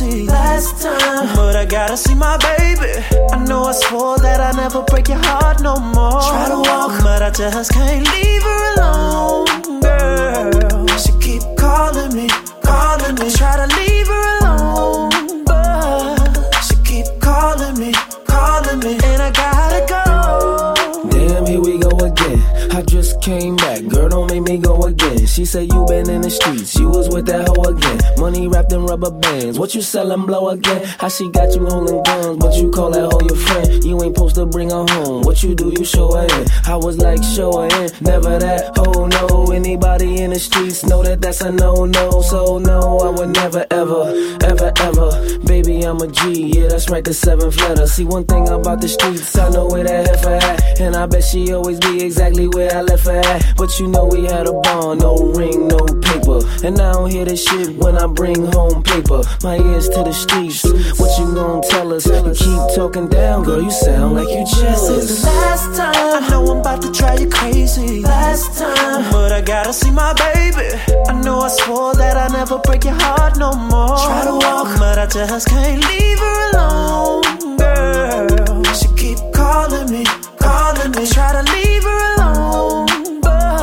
crazy last time, but I gotta see my baby. I know I swore that I never break your heart no more. Try to walk, but I just can't leave her alone, girl. She keep calling me, calling me. I try to leave her alone, but she keep calling me, calling me, and I gotta go. Damn, here we go again. I just came back, girl, don't make me go again. She said you been in the streets, you was with that hoe again. Money wrapped in rubber bands, what you sellin', blow again? How she got you holding guns, but you call that hoe your friend? You ain't supposed to bring her home, what you do, you show her in. I was like, show her in, never that, oh no. Anybody in the streets know that that's a no-no. So no, I would never, ever, ever, ever. Baby, I'm a G, yeah, that's right, the 7th letter. See, one thing about the streets, I know where that heifer at, and I bet she always be exactly where I left her at. But you know we had a bond, no ring, no paper. And I don't hear this shit when I bring home paper. My ears to the streets, what you gon' tell us? You keep talking down, girl, you sound like you jealous. This is the last time, I know I'm about to drive you crazy last time, but I gotta see my baby. I know I swore that I never break your heart no more. Try to walk, but I just can't leave her alone, girl. She keep calling me, calling me. I try to leave her alone,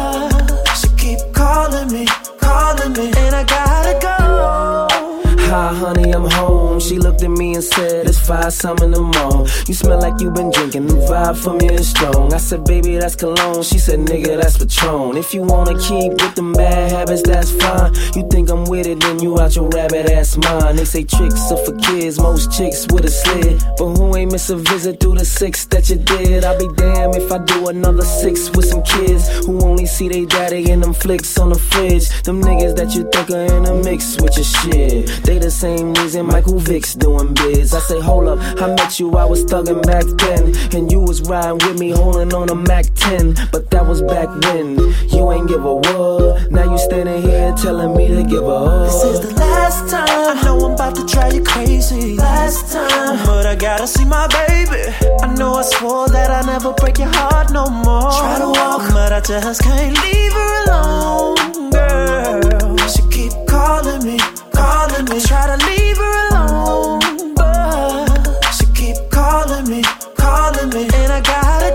but she keep calling me, calling me, and I gotta go. Hi, honey, I'm home. She looked at me and said, it's 5 in the morning. You smell like you been drinking, the vibe from me is strong. I said, baby, that's cologne. She said, nigga, that's Patron. If you wanna keep with them bad habits, that's fine. You think I'm with it, then you out your rabbit ass mind. They say tricks are for kids, most chicks with a slid. But who ain't miss a visit through the 6 that you did? I'll be damned if I do another 6 with some kids who only see they daddy in them flicks on the fridge. Them niggas that you think are in a mix with your shit, they the same reason Michael Vick's doing bids. I say, hold up, I met you, I was thugging back then, and you was riding with me holding on a Mac 10. But that was back when you ain't give a word. Now you standing here telling me to give a hug. This is the last time, I know I'm about to drive you crazy last time, but I gotta see my baby. I know I swore that I never break your heart no more. Try to walk, but I just can't leave her alone, girl. She keep calling me, calling me. I try to leave her alone, but she keep calling me, calling me, and I gotta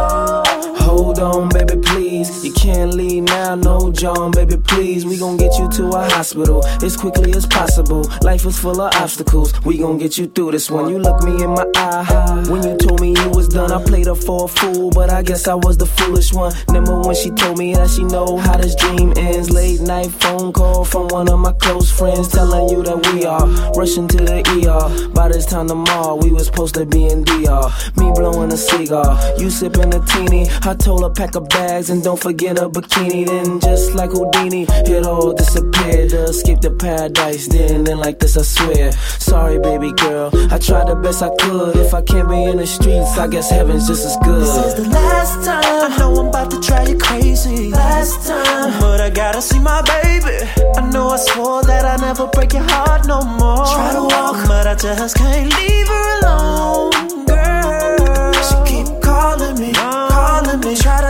go. Hold on, baby, please. You can't leave now, no, John, baby, please. We gon' get you to a hospital as quickly as possible. Life is full of obstacles, we gon' get you through this one. You look me in my eye when you told me you was done. I played her for a fool, but I guess I was the foolish one. Remember when she told me that she know how this dream ends? Late night phone call from one of my close friends telling you that we are rushing to the ER. By this time tomorrow, we was supposed to be in DR. Me blowing a cigar, you sipping a teeny. I told her pack her bags and don't forget a bikini. Then just like Houdini, it all disappeared to escape the paradise. Then like this, I swear. Sorry, baby girl, I tried the best I could. If I can't be in the streets, I guess heaven's just as good. This is the last time, I know I'm about to drive you crazy last time, but I gotta see my baby. I know I swore that I never break your heart no more. Try to walk, but I just can't leave her alone, girl. She keep calling me, calling me. Try to